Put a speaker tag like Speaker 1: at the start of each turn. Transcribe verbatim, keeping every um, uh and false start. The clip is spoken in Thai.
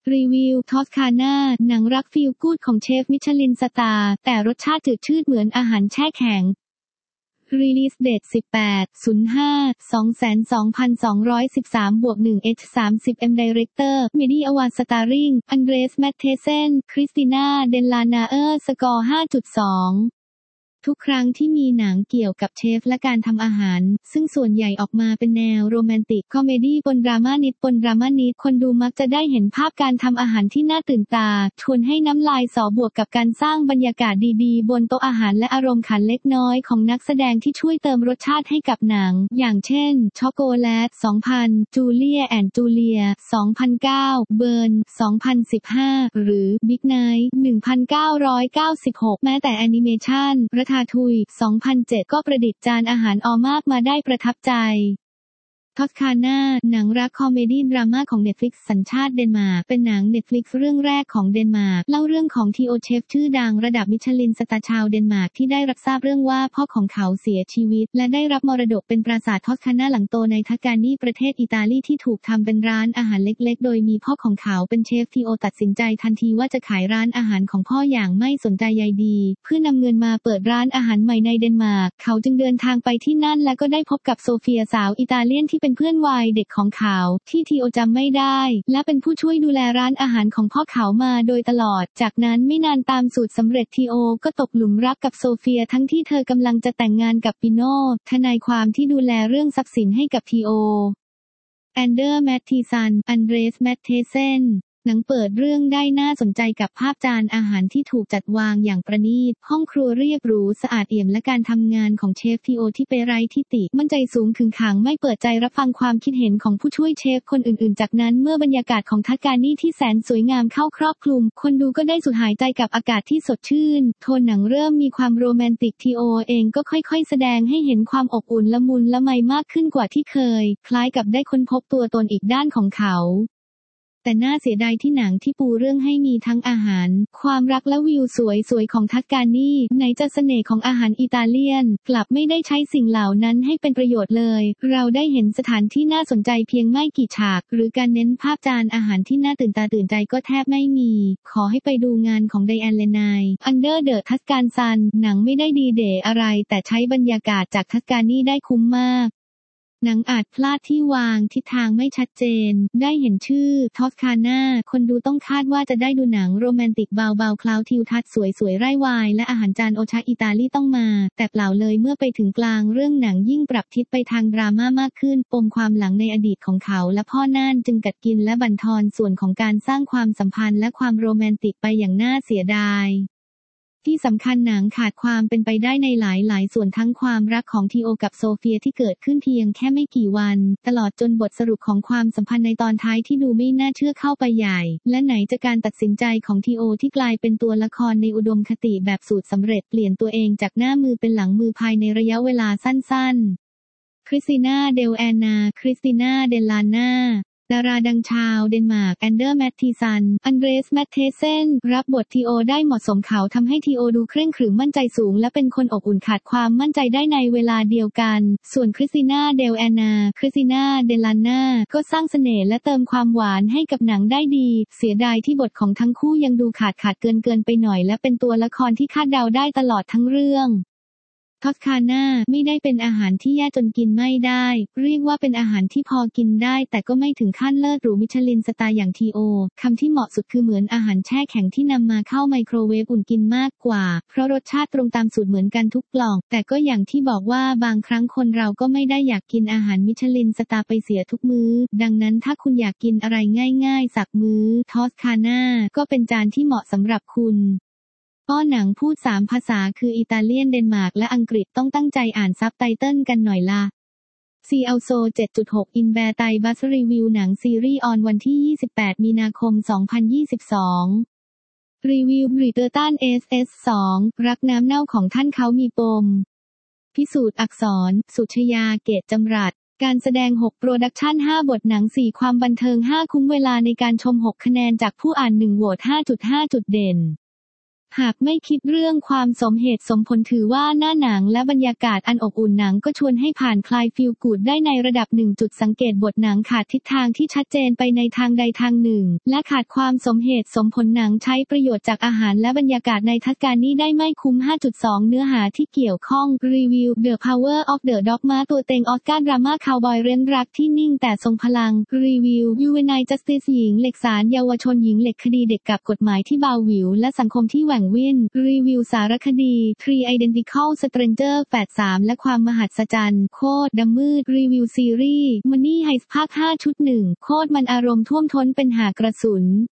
Speaker 1: รีวิวทอสคาน่าหนังรักฟีลกู๊ดของเชฟมิชลินสตาร์แต่รสชาติจืดชืดเหมือนอาหารแช่แข็ง Release Date สิบแปด ศูนย์ห้า สอง สอง สอง หนึ่ง สาม หนึ่ง เอช สามสิบ เอ็ม Director Medi Award Starring Andres Mattesen Christina Del Lanaer สกอร์ ห้าจุดสองทุกครั้งที่มีหนังเกี่ยวกับเชฟและการทำอาหารซึ่งส่วนใหญ่ออกมาเป็นแนวโรแมนติกคอมเมดี้ปนดราม่านิดปนดราม่านิดคนดูมักจะได้เห็นภาพการทำอาหารที่น่าตื่นตาชวนให้น้ำลายสอบวกกับการสร้างบรรยากาศดีๆบนโต๊ะอาหารและอารมณ์ขันเล็กน้อยของนักแสดงที่ช่วยเติมรสชาติให้กับหนังอย่างเช่นช็อกโกแลต สองพัน จูเลียแอนด์จูเลีย สองพันเก้า เบิร์น สองพันสิบห้า หรือบิ๊กไนท์ หนึ่งพันเก้าร้อยเก้าสิบหก แม้แต่แอนิเมชันราทาทุยสองพันเจ็ด ก็ประดิษฐ์จานอาหารออมากมาได้ประทับใจทอสคาน่าหนังรักคอมเมดี้ดราม่าของ Netflix สัญชาติเดนมาร์กเป็นหนัง Netflix เรื่องแรกของเดนมาร์กเล่าเรื่องของทีโอเชฟชื่อดังระดับมิชลินสตาร์ชาวเดนมาร์กที่ได้รับทราบเรื่องว่าพ่อของเขาเสียชีวิตและได้รับมรดกเป็นปราสาททอสคาน่าหลังโตในทัสกานีประเทศอิตาลีที่ถูกทำเป็นร้านอาหารเล็กๆโดยมีพ่อของเขาเป็นเชฟทีโอตัดสินใจทันทีว่าจะขายร้านอาหารของพ่ออย่างไม่สนใจใยดีเพื่อนำเงินมาเปิดร้านอาหารใหม่ในเดนมาร์กเขาจึงเดินทางไปที่นั่นและก็ได้พบกับโซเฟียสาวอิตาเลียนที่เป็นเพื่อนวัยเด็กของเขาที่ทีโอจำไม่ได้และเป็นผู้ช่วยดูแลร้านอาหารของพ่อเขามาโดยตลอดจากนั้นไม่นานตามสูตรสำเร็จทีโอก็ตกหลุมรักกับโซเฟียทั้งที่เธอกำลังจะแต่งงานกับปิโน่ทนายความที่ดูแลเรื่องทรัพย์สินให้กับทีโอแอนเดอร์แมททีซันอันเดรสแมทเทเซนหนังเปิดเรื่องได้น่าสนใจกับภาพจานอาหารที่ถูกจัดวางอย่างประณีตห้องครัวเรียบหรูสะอาดเอี่ยมและการทำงานของเชฟทีโอที่ไปไร้ที่ติมั่นใจสูงขึงขังไม่เปิดใจรับฟังความคิดเห็นของผู้ช่วยเชฟคนอื่นๆจากนั้นเมื่อบรรยากาศของทัสกานีที่แสนสวยงามเข้าครอบคลุมคนดูก็ได้สูดหายใจกับอากาศที่สดชื่นโทนหนังเริ่มมีความโรแมนติกทีโอเองก็ค่อยๆแสดงให้เห็นความอบอุ่นละมุนละไมมากขึ้นกว่าที่เคยคล้ายกับได้ค้นพบตัวตนอีกด้านของเขาแต่น่าเสียดายที่หนังที่ปูเรื่องให้มีทั้งอาหารความรักและวิวสวยๆของทัสกานีไหนจะเสน่ห์ของอาหารอิตาเลียนกลับไม่ได้ใช้สิ่งเหล่านั้นให้เป็นประโยชน์เลยเราได้เห็นสถานที่น่าสนใจเพียงไม่กี่ฉากหรือการเน้นภาพจานอาหารที่น่าตื่นตาตื่นใจก็แทบไม่มีขอให้ไปดูงานของไดแอนเลนายอันเดอร์เดอะทัสการซันหนังไม่ได้ดีเด่อะไรแต่ใช้บรรยากาศจากทัสกานีได้คุ้มมากหนังอาจพลาดที่วางทิศทางไม่ชัดเจนได้เห็นชื่อทอสคาน่าคนดูต้องคาดว่าจะได้ดูหนังโรแมนติกเบาๆคลาวทิวทัศน์สวยๆไร่วายและอาหารจานโอชาอิตาลีต้องมาแต่เปล่าเลยเมื่อไปถึงกลางเรื่องหนังยิ่งปรับทิศไปทางดราม่ามากขึ้นปมความหลังในอดีตของเขาและพ่อน่านจึงกัดกินและบั่นทอนส่วนของการสร้างความสัมพันธ์และความโรแมนติกไปอย่างน่าเสียดายที่สำคัญหนังขาดความเป็นไปได้ในหลายๆส่วนทั้งความรักของทีโอกับโซเฟียที่เกิดขึ้นเพียงแค่ไม่กี่วันตลอดจนบทสรุปของความสัมพันธ์ในตอนท้ายที่ดูไม่น่าเชื่อเข้าไปใหญ่และไหนจะการตัดสินใจของทีโอที่กลายเป็นตัวละครในอุดมคติแบบสูตรสำเร็จเปลี่ยนตัวเองจากหน้ามือเป็นหลังมือภายในระยะเวลาสั้นๆคริสติน่าเดลแอนนาคริสติน่าเดลลาน่าดาราดังชาวเดนมาร์กแอนเดอร์แมททีซันอันเดรสแมทเทเซนรับบททีโอได้เหมาะสมเขาทำให้ทีโอดูเคร่งขรึมมั่นใจสูงและเป็นคนอบอุ่นขาดความมั่นใจได้ในเวลาเดียวกันส่วนคริสติน่าเดลแอนนาคริสติน่าเดลาน่าก็สร้างเสน่ห์และเติมความหวานให้กับหนังได้ดีเสียดายที่บทของทั้งคู่ยังดูขาดขาดเกินเกินไปหน่อยและเป็นตัวละครที่คาดเดาได้ตลอดทั้งเรื่องทอสคาน่าไม่ได้เป็นอาหารที่แย่จนกินไม่ได้เรียกว่าเป็นอาหารที่พอกินได้แต่ก็ไม่ถึงขั้นเลิศหรูมิชลินสตาร์อย่างทีโอคำที่เหมาะสุดคือเหมือนอาหารแช่แข็งที่นำมาเข้าไมโครเวฟอุ่นกินมากกว่าเพราะรสชาติตรงตามสูตรเหมือนกันทุกกล่องแต่ก็อย่างที่บอกว่าบางครั้งคนเราก็ไม่ได้อยากกินอาหารมิชลินสตาร์ไปเสียทุกมื้อดังนั้นถ้าคุณอยากกินอะไรง่ายๆสักมื้อทอสคาน่าก็เป็นจานที่เหมาะสำหรับคุณป้อหนังพูดสามภาษาคืออิตาเลียนเดนมาร์กและอังกฤษต้องตั้งใจอ่านซับไตเติลกันหน่อยละซีอัลโซ เจ็ดจุดหก อินแบร์ไตบัสรีวิวหนังซีรีส์ออนวันที่ยี่สิบแปดมีนาคมสองพันยี่สิบสองรีวิวบริเตอร์ตัน เอส เอส สองรักน้ำเน่าของท่านเขามีปมพิสูจน์อักษรสุชยาเกตจำรัดการแสดงหกโปรดักชั่นห้าบทหนังสี่ความบันเทิงห้าคุ้มเวลาในการชมหกคะแนนจากผู้อ่านหนึ่งโหวต ห้าจุดห้า จุดเด่นหากไม่คิดเรื่องความสมเหตุสมผลถือว่าหน้าหนังและบรรยากาศอันอบอุ่นหนังก็ชวนให้ผ่านคลายฟีลกูดได้ในระดับหนึ่งจุดสังเกตบทหนังขาดทิศทางที่ชัดเจนไปในทางใดทางหนึ่งและขาดความสมเหตุสมผลหนังใช้ประโยชน์จากอาหารและบรรยากาศในทัศการนี้ได้ไม่คุ้ม ห้าจุดสอง เนื้อหาที่เกี่ยวข้องรีวิว The Power of the Dog ม้าตัวเต็งออสการ์ดราม่าคาวบอยเร้นรักที่นิ่งแต่ทรงพลังรีวิว Juvenile Justice หญิงเหล็กศาลเยาวชนหญิงเหล็กคดีเด็กกับกฎหมายที่เบาหวิวและสังคมที่แหว่งวิ่นรีวิวสารคดี Three Identical Stranger แฝดสามและความมหัศจรรย์โคตรดำมืดรีวิวซีรีส์ Money Heist ภาค ห้า ชุดหนึ่งโคตรมันอารมณ์ท่วมท้นเป็นหากระสุน